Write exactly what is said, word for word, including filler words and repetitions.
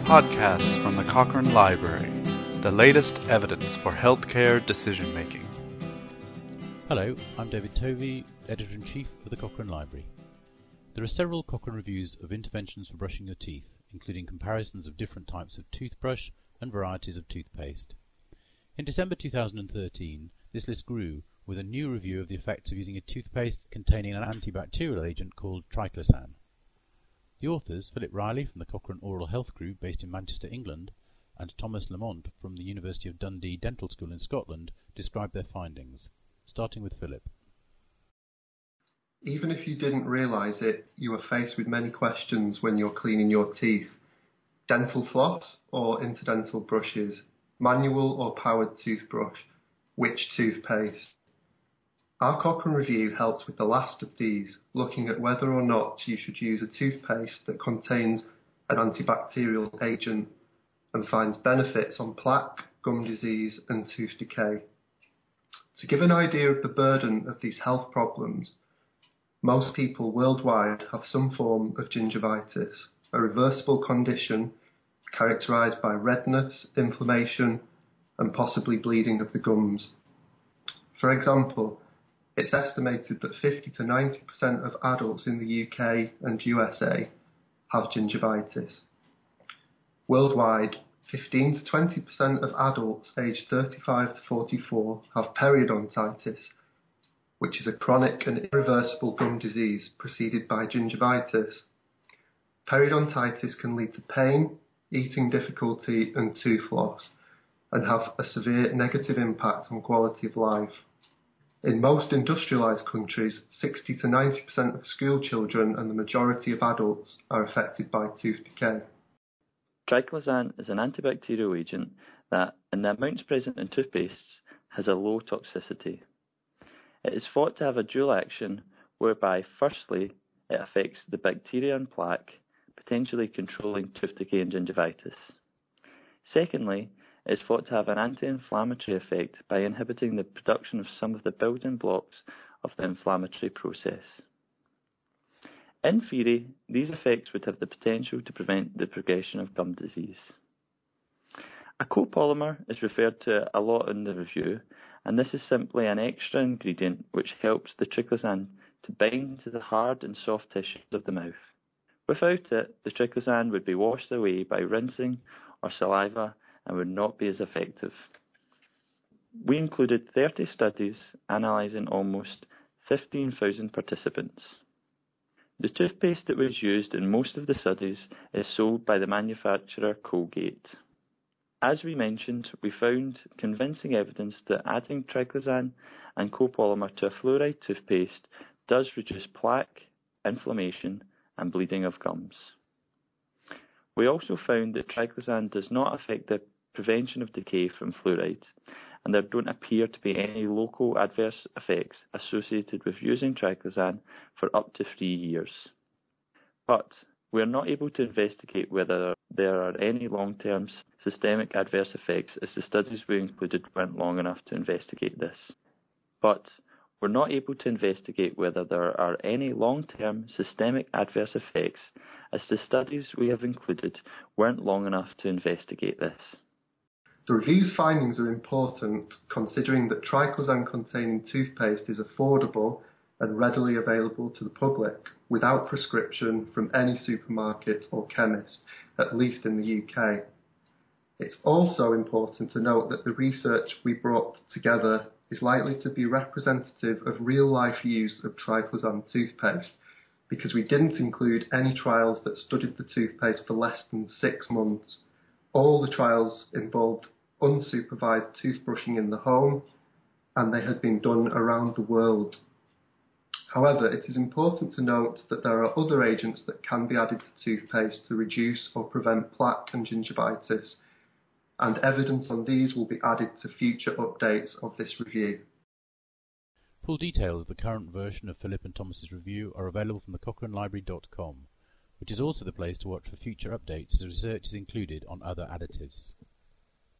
Podcasts from the Cochrane Library, the latest evidence for healthcare decision-making. Hello, I'm David Tovey, Editor-in-Chief of the Cochrane Library. There are several Cochrane reviews of interventions for brushing your teeth, including comparisons of different types of toothbrush and varieties of toothpaste. In December two thousand thirteen, this list grew with a new review of the effects of using a toothpaste containing an antibacterial agent called triclosan. The authors, Philip Riley from the Cochrane Oral Health Group based in Manchester, England, and Thomas Lamont from the University of Dundee Dental School in Scotland, describe their findings, starting with Philip. Even if you didn't realise it, you are faced with many questions when you're cleaning your teeth. Dental floss or interdental brushes? Manual or powered toothbrush? Which toothpaste? Our Cochrane review helps with the last of these, looking at whether or not you should use a toothpaste that contains an antibacterial agent and finds benefits on plaque, gum disease and tooth decay. To give an idea of the burden of these health problems, most people worldwide have some form of gingivitis, a reversible condition characterised by redness, inflammation and possibly bleeding of the gums. For example, it's estimated that fifty to ninety percent of adults in the U K and U S A have gingivitis. Worldwide, fifteen to twenty percent of adults aged thirty-five to forty-four have periodontitis, which is a chronic and irreversible gum disease preceded by gingivitis. Periodontitis can lead to pain, eating difficulty and tooth loss, and have a severe negative impact on quality of life. In most industrialised countries, sixty to ninety percent of school children and the majority of adults are affected by tooth decay. Triclosan is an antibacterial agent that, in the amounts present in toothpastes, has a low toxicity. It is thought to have a dual action whereby, firstly, it affects the bacteria and plaque, potentially controlling tooth decay and gingivitis. Secondly, it is thought to have an anti-inflammatory effect by inhibiting the production of some of the building blocks of the inflammatory process. In theory, these effects would have the potential to prevent the progression of gum disease. A copolymer is referred to a lot in the review, and this is simply an extra ingredient which helps the triclosan to bind to the hard and soft tissues of the mouth. Without it, the triclosan would be washed away by rinsing or saliva and would not be as effective. We included thirty studies analysing almost fifteen thousand participants. The toothpaste that was used in most of the studies is sold by the manufacturer Colgate. As we mentioned, we found convincing evidence that adding triclosan and copolymer to a fluoride toothpaste does reduce plaque, inflammation and bleeding of gums. We also found that triclosan does not affect the prevention of decay from fluoride, and there don't appear to be any local adverse effects associated with using triclosan for up to three years. But we are not able to investigate whether there are any long-term systemic adverse effects, as the studies we included weren't long enough to investigate this. But we're not able to investigate whether there are any long-term systemic adverse effects, as the studies we have included weren't long enough to investigate this. The review's findings are important, considering that triclosan-containing toothpaste is affordable and readily available to the public without prescription from any supermarket or chemist, at least in the U K. It's also important to note that the research we brought together is likely to be representative of real-life use of triclosan toothpaste, because we didn't include any trials that studied the toothpaste for less than six months. All the trials involved unsupervised toothbrushing in the home, and they had been done around the world. However, it is important to note that there are other agents that can be added to toothpaste to reduce or prevent plaque and gingivitis, and evidence on these will be added to future updates of this review. Full details of the current version of Philip and Thomas's review are available from the cochrane library dot com, which is also the place to watch for future updates as research is included on other additives.